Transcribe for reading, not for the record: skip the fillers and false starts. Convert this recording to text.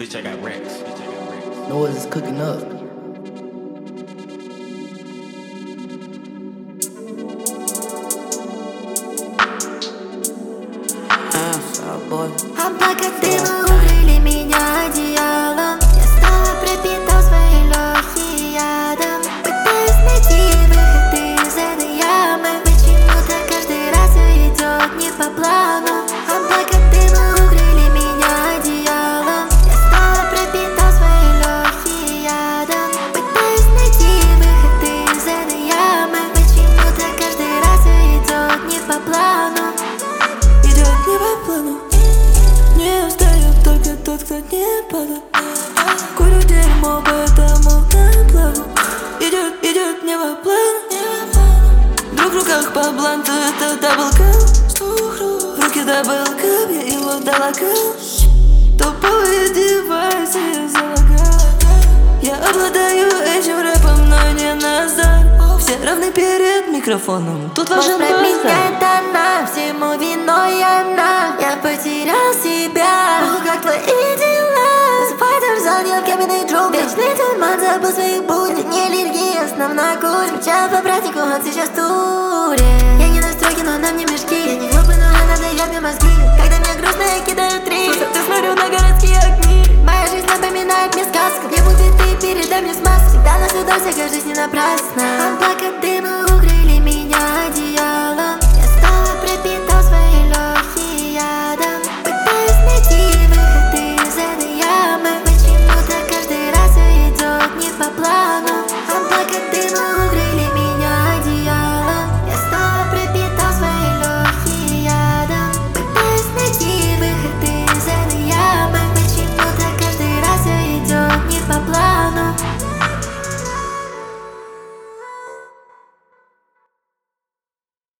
Bitch, I got racks. Noise is cooking up. Облакотыны укрыли меня одеялом. Я снова пропитал свои легкие ядом. Пытаюсь найти выход из этой ямы. Почему-то каждый раз все идет не по плану. Облакотыны укрыли меня одеялом. Я снова пропитал свои легкие ядом. Пытаюсь найти выход из этой ямы. Почему-то каждый раз все идет не по плану. Идет не по плану. Не устает только тот, кто не падает. Курю дерьмо, поэтому на плаву. Идет не по плану. Вдруг в руках по бланту это даблкап. В руке даблкап, я его далакал. Топовые девайсы залагал. Я обладаю этим рэпом, но не назад. Все равны перед микрофоном, тут важен базар. Меня тона, всему виной она. Я потерял себя. Ох, как твои дела? Спайдер занял каменный джунгли. Вечный туман забыл своих будней. Не аллергия, основная курс. Скучал по празднику, он сейчас в туре. Я не на стройке, но нам не мешки. Я не